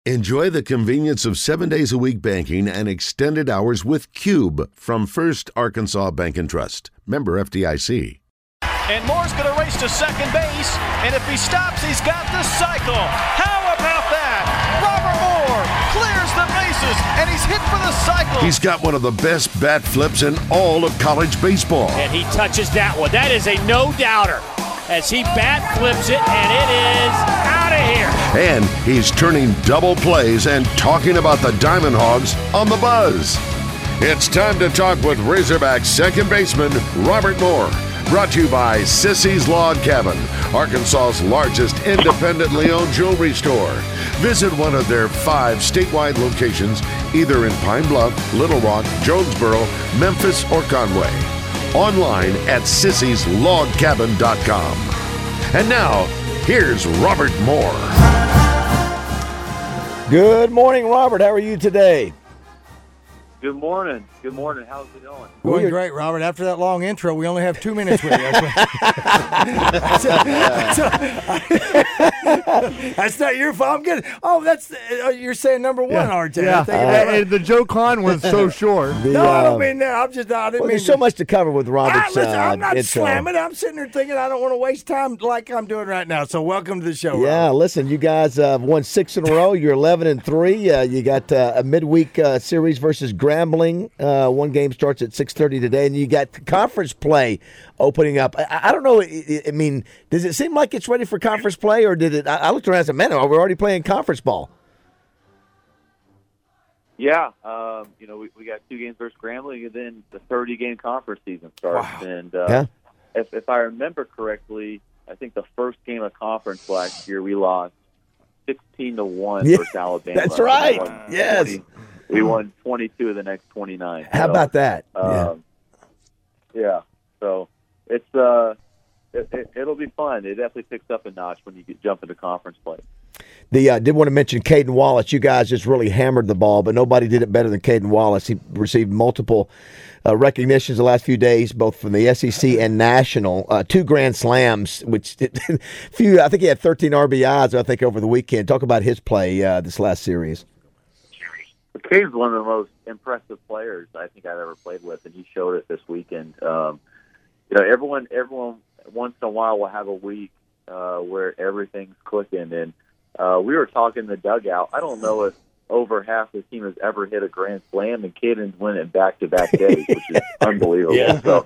Enjoy the convenience of 7 days a week banking and extended hours with Cube from First Arkansas Bank and Trust. Member FDIC. And Moore's going to race to second base, and if he stops, he's got the cycle. How about that? Robert Moore clears the bases, and he's hit for the cycle. He's got one of the best bat flips in all of college baseball. And he touches that one. That is a no-doubter as he bat flips it, and it is out of here. And he's turning double plays and talking about the Diamond Hogs on the Buzz. It's time to talk with Razorback second baseman Robert Moore. Brought to you by Sissy's Log Cabin, Arkansas's largest independently owned jewelry store. Visit one of their 5 statewide locations, either in Pine Bluff, Little Rock, Jonesboro, Memphis, or Conway. Online at sissyslogcabin.com. And now, here's Robert Moore. Good morning, Robert. How are you today? Good morning. Good morning. How's it going? Going great, Robert. After that long intro, we only have 2 minutes with you. That's not your fault. I'm good. Oh, that's you're saying number one, aren't you? Yeah. The Joe Con was so short. I don't mean that. I didn't mean there's so much to cover with Robert's I'm not intro. slamming. I'm sitting there thinking I don't want to waste time like I'm doing right now. So welcome to the show, Yeah, Robert. listen, you guys won 6 in a row. You're 11-3. You got a midweek series versus Grambling. One game starts at 6:30 today, and you got conference play opening up. I don't know. I mean, does it seem like it's ready for conference play, or did it? I looked around and said, "Man, we're already playing conference ball." Yeah, we got 2 games versus Grambling, and then the 30-game conference season starts. Wow. And Yeah. if I remember correctly, I think the first game of conference last year we lost 16-1 versus Alabama. That's right. Yes. We won 22 of the next 29. How about that? Yeah. So it's it'll be fun. It definitely picks up a notch when you jump into conference play. Did want to mention Caden Wallace. You guys just really hammered the ball, but nobody did it better than Caden Wallace. He received multiple recognitions the last few days, both from the SEC and national. 2 grand slams, which I think he had 13 RBIs. I think over the weekend. Talk about his play this last series. Cade's one of the most impressive players I think I've ever played with, and he showed it this weekend. Everyone once in a while will have a week where everything's clicking, and we were talking in the dugout. I don't know if over half the team has ever hit a grand slam, and Caden's winning back-to-back days, which is unbelievable. Yeah. So,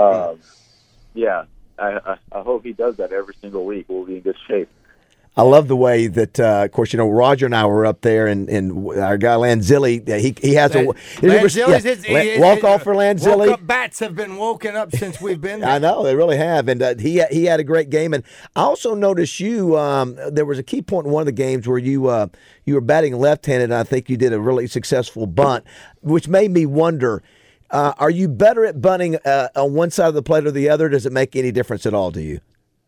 I hope he does that every single week. We'll be in good shape. I love the way that, of course, Roger and I were up there, and our guy Lanzilli, he has a walk-off for Lanzilli. Woke-up bats have been woken up since we've been there. I know, they really have, and he had a great game. And I also noticed you, there was a key point in one of the games where you were batting left-handed, and I think you did a really successful bunt, which made me wonder, are you better at bunting on one side of the plate or the other? Does it make any difference at all to you?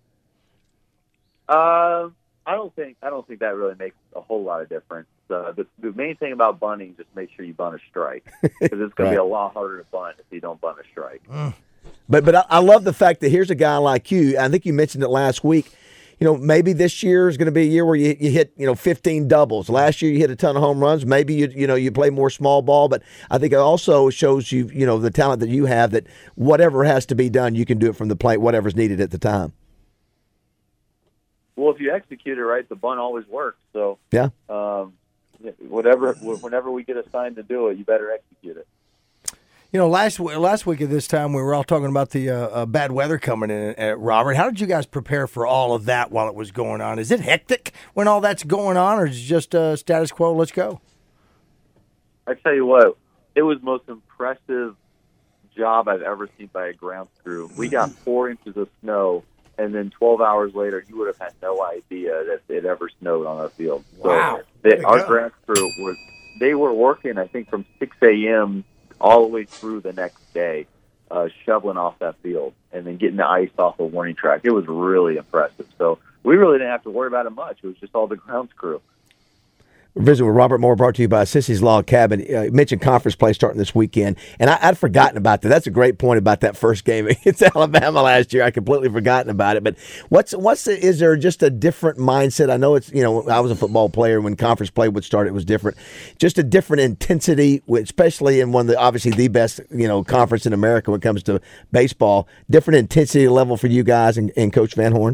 I don't think that really makes a whole lot of difference. The main thing about bunting, just make sure you bunt a strike, because it's going to be a lot harder to bunt if you don't bunt a strike. But I love the fact that here's a guy like you. I think you mentioned it last week. Maybe this year is going to be a year where you hit 15 doubles. Last year you hit a ton of home runs. Maybe you play more small ball. But I think it also shows you the talent that you have, that whatever has to be done, you can do it from the plate, whatever's needed at the time. Well, if you execute it right, the bunt always works. So, yeah. Whenever we get assigned to do it, you better execute it. Last week at this time, we were all talking about the bad weather coming in. Robert, how did you guys prepare for all of that while it was going on? Is it hectic when all that's going on, or is it just status quo? Let's go. I tell you what, it was the most impressive job I've ever seen by a ground crew. We got 4 inches of snow. And then 12 hours later, you would have had no idea that it ever snowed on our field. Wow. So our ground crew were working, I think, from 6 a.m. all the way through the next day, shoveling off that field and then getting the ice off the warning track. It was really impressive. So we really didn't have to worry about it much. It was just all the grounds crew. We're visiting with Robert Moore, brought to you by Sissy's Log Cabin. You mentioned conference play starting this weekend, and I'd forgotten about that. That's a great point about that first game against Alabama last year. I completely forgotten about it. But is there just a different mindset? I know it's, I was a football player when conference play would start. It was different, just a different intensity, especially in one of the obviously the best conference in America when it comes to baseball. Different intensity level for you guys and Coach Van Horn.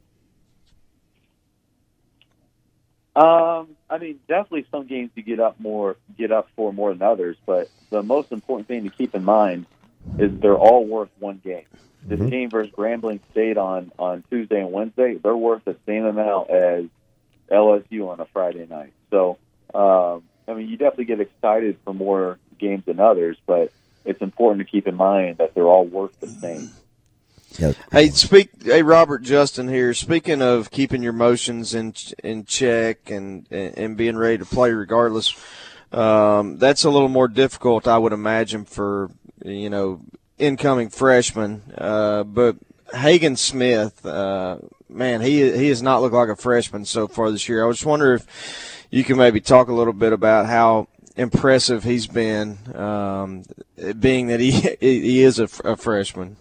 Definitely some games you get up for more than others, but the most important thing to keep in mind is they're all worth one game. This game versus Grambling State on Tuesday and Wednesday, they're worth the same amount as LSU on a Friday night. So, you definitely get excited for more games than others, but it's important to keep in mind that they're all worth the same. Yes. Hey, Robert, Justin here. Speaking of keeping your emotions in check and being ready to play regardless, that's a little more difficult, I would imagine, for incoming freshmen. But Hagen Smith, man, he has not looked like a freshman so far this year. I just wonder if you can maybe talk a little bit about how impressive he's been, being that he is a freshman.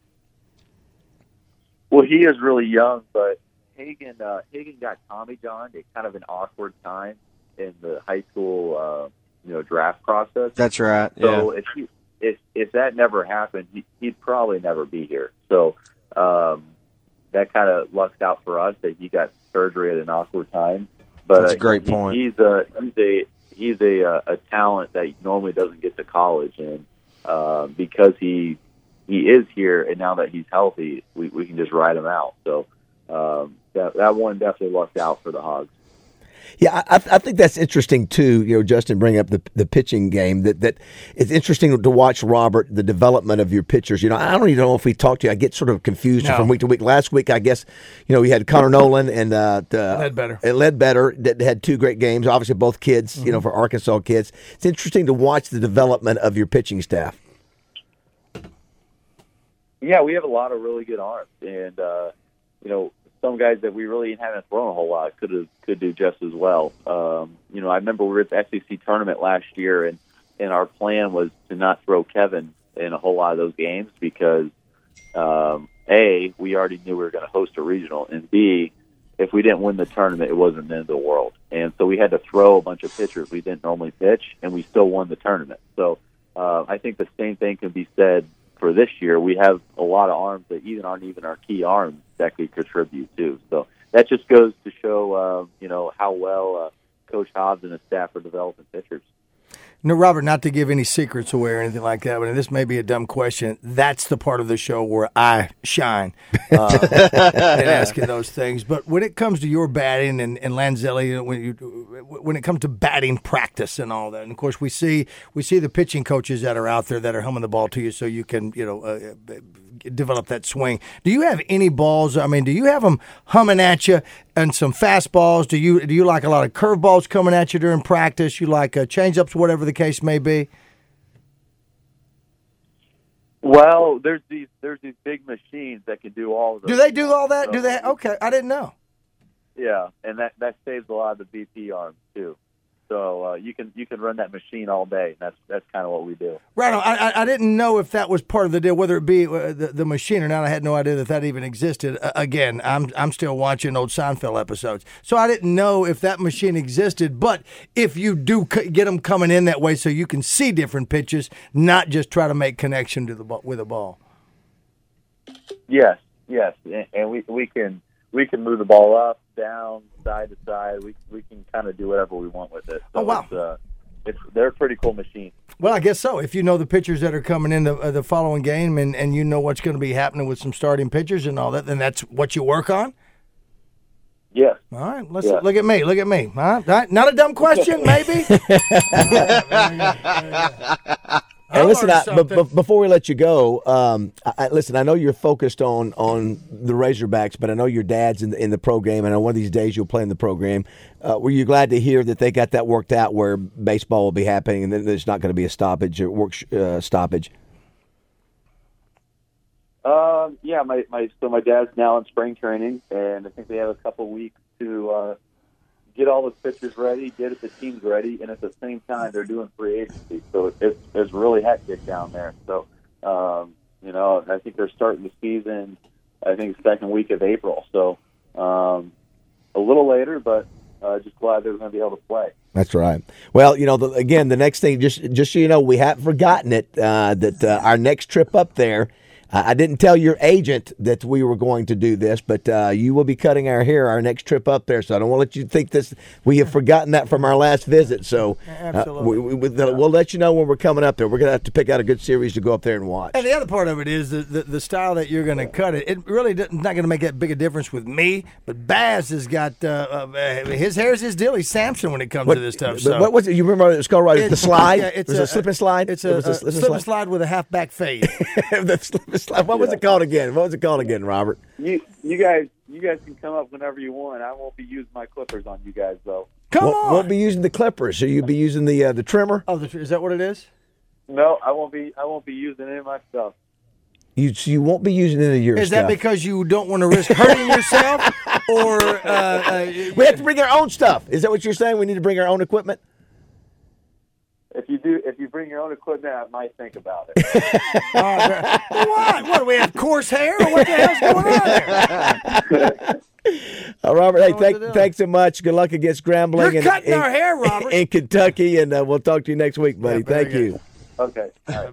Well, he is really young, but Hagen got Tommy John at kind of an awkward time in the high school draft process. That's right. So if that never happened, he'd probably never be here. So that kind of lucked out for us that he got surgery at an awkward time. But that's a great point. He's a talent that normally doesn't get to college, and because he is here, and now that he's healthy, we can just ride him out. So that one definitely lucked out for the Hogs. Yeah, I think that's interesting too. Justin, bring up the pitching game. That it's interesting to watch, Robert, the development of your pitchers. I don't even know if we talked to you. I get sort of confused from week to week. Last week, I guess, we had Connor Nolan and Ledbetter that had two great games. Obviously, both kids, for Arkansas kids. It's interesting to watch the development of your pitching staff. Yeah, we have a lot of really good arms, and some guys that we really haven't thrown a whole lot could do just as well. I remember we were at the SEC tournament last year, and our plan was to not throw Kevin in a whole lot of those games because A, we already knew we were going to host a regional, and B, if we didn't win the tournament, it wasn't the end of the world. And so we had to throw a bunch of pitchers we didn't normally pitch, and we still won the tournament. So I think the same thing can be said for this year. We have a lot of arms that aren't even our key arms that could contribute too. So that just goes to show, how well Coach Hobbs and his staff are developing pitchers. No, Robert, not to give any secrets away or anything like that, but this may be a dumb question. That's the part of the show where I shine in asking those things. But when it comes to your batting and Lanzelli, when it comes to batting practice and all that, and of course we see the pitching coaches that are out there that are humming the ball to you so you can develop that swing. Do you have any balls? I mean, do you have them humming at you and some fastballs? Do you like a lot of curveballs coming at you during practice? You like change-ups, whatever the case may be? Well, there's these big machines that can do all of those. Do they do all that? Do they? Okay, I didn't know. Yeah, and that saves a lot of the BP arms too. So you can run that machine all day. That's kind of what we do. Right. I didn't know if that was part of the deal, whether it be the machine or not. I had no idea that even existed. Again, I'm still watching old Seinfeld episodes, so I didn't know if that machine existed. But if you do get them coming in that way, so you can see different pitches, not just try to make connection to with a ball. Yes, and we can move the ball up, down, side to side. We can kind of do whatever we want with it. So wow. They're a pretty cool machine. Well, I guess so. If you know the pitchers that are coming in the following game and you know what's going to be happening with some starting pitchers and all that, then that's what you work on? Yes. All right. Look at me. Look at me. Huh? Not a dumb question, maybe? Hey, listen, before we let you go, listen, I know you're focused on the Razorbacks, but I know your dad's in the program, and I know one of these days you'll play in the program. Were you glad to hear that they got that worked out where baseball will be happening and then there's not going to be a stoppage or work stoppage? Yeah, my dad's now in spring training, and I think they have a couple weeks to get all the pitchers ready, get the teams ready, and at the same time they're doing free agency. So it's really hectic down there. So, I think they're starting the season, I think, second week of April. So a little later, but just glad they're going to be able to play. That's right. Well, again, the next thing, just so you know, we haven't forgotten it, that our next trip up there, I didn't tell your agent that we were going to do this, but you will be cutting our hair our next trip up there. So I don't want to let you think we have forgotten that from our last visit. So we'll let you know when we're coming up there. We're going to have to pick out a good series to go up there and watch. And the other part of it is the style that you're going to cut it. It really not going to make that big a difference with me. But Baz has got his hair is his deal. He's Samson when it comes to this stuff. So. What was it? You remember it was called right? The slide. Yeah, it was a slip and slide. It's a slip and slide with a half back fade. What was it called again? Robert? You guys can come up whenever you want. I won't be using my clippers on you guys though. Come on. Won't be using the clippers. So you'll be using the trimmer. Oh, is that what it is? No, I won't be using any of my stuff. You won't be using any of your stuff. Is that because you don't want to risk hurting yourself, or we have to bring our own stuff? Is that what you're saying? We need to bring our own equipment. If you bring your own equipment, I might think about it. What do we have, coarse hair? Or what the hell's going on there? Robert, thanks so much. Good luck against Grambling. You're cutting our hair, Robert. In Kentucky, and we'll talk to you next week, buddy. Thank you. Okay. All right.